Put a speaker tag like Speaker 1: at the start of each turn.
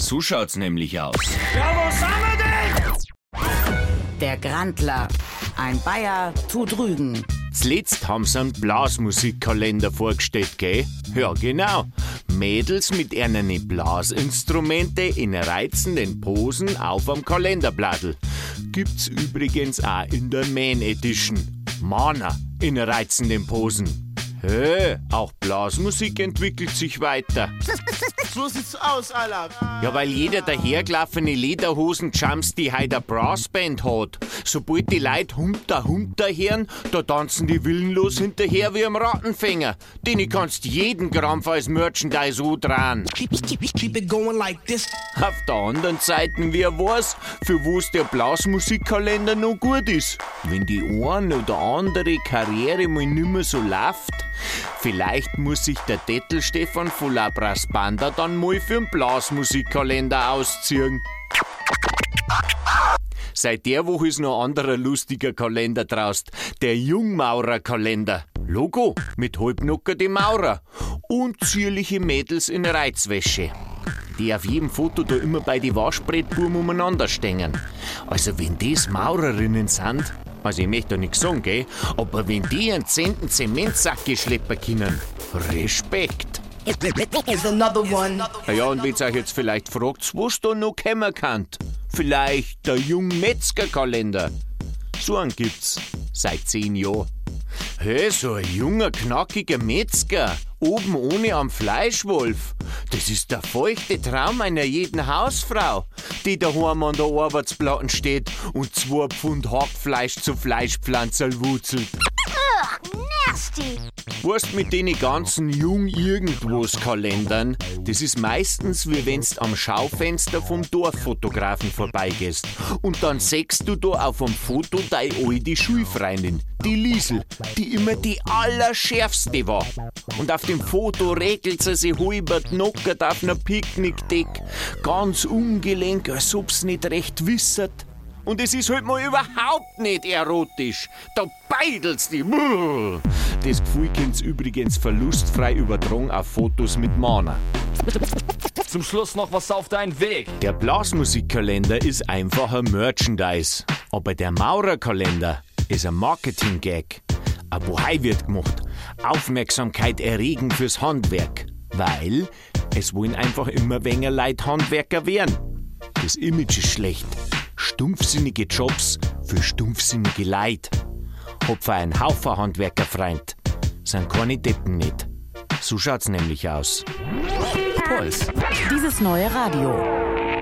Speaker 1: So schaut's nämlich aus.
Speaker 2: Ja, wo sind wir denn?
Speaker 3: Der Grandler. Ein Bayer tut Rügen.
Speaker 4: Zuletzt haben sie einen Blasmusikkalender vorgestellt, gell? Ja, genau. Mädels mit ihren Blasinstrumente in reizenden Posen auf am Kalenderblattl. Gibt's übrigens auch in der Main Edition. Mana in reizenden Posen. Hä, auch Blasmusik entwickelt sich weiter.
Speaker 2: So sieht's aus, Alter.
Speaker 4: Ja, weil jeder dahergelaufene Lederhosen-Jumps die heute eine Brassband hat. Sobald die Leute Humter hören, da tanzen die willenlos hinterher wie am Rattenfänger. Den kannst jeden Krampf als Merchandise drehen.
Speaker 2: Keep it going like this.
Speaker 4: Auf der anderen Seite, wer weiß, für was der Blasmusikkalender noch gut ist. Wenn die eine oder andere Karriere mal nimmer so läuft, vielleicht muss sich der Dettel Stefan von La Brassbanda dann mal für den Blasmusikkalender ausziehen. Seit der Woche ist noch ein anderer lustiger Kalender draust. Der Jungmaurer-Kalender. Logo mit halbnackerte Maurer. Und zierliche Mädels in Reizwäsche. Die auf jedem Foto da immer bei die Waschbrettbuben umeinander stehen. Also wenn das Maurerinnen sind, also ich möchte da nichts sagen, gell? Aber wenn die einen 10. Zementsack geschleppen können, Respekt.
Speaker 2: Is another one.
Speaker 4: Ja, und wenn ihr euch jetzt vielleicht fragt, was da noch kommen kann, vielleicht der Jungmetzger-Kalender. So einen gibt's seit 10 Jahren. Hey, so ein junger, knackiger Metzger, oben ohne am Fleischwolf. Das ist der feuchte Traum einer jeden Hausfrau, die daheim an der Arbeitsplatte steht und 2 Pfund Hackfleisch zu Fleischpflanzerl wurzelt.
Speaker 5: Nasty.
Speaker 4: Weißt, mit den ganzen Jung-Irgendwas-Kalendern, das ist meistens wie wenn's am Schaufenster vom Dorffotografen vorbeigehst. Und dann siehst du da auf dem Foto deine alte Schulfreundin, die Liesel, die immer die allerschärfste war. Und auf dem Foto regelt sie sich halbert knockert auf einer Picknickdeck, ganz ungelenk, als ob's nicht recht wissert. Und es ist halt mal überhaupt nicht erotisch. Da beidelst die. Das Gefühl könnt's übrigens verlustfrei übertragen auf Fotos mit Mana.
Speaker 6: Zum Schluss noch was auf deinen Weg.
Speaker 4: Der Blasmusikkalender ist einfach ein Merchandise. Aber der Maurerkalender ist ein Marketing-Gag. Ein Bohai wird gemacht. Aufmerksamkeit erregen fürs Handwerk. Weil es wollen einfach immer weniger Leute Handwerker werden. Das Image ist schlecht. Stumpfsinnige Jobs für stumpfsinnige Leute. Hab für einen Haufen Handwerkerfreund. Sind keine Deppen nicht. So schaut's nämlich aus.
Speaker 3: Puls. Dieses neue Radio.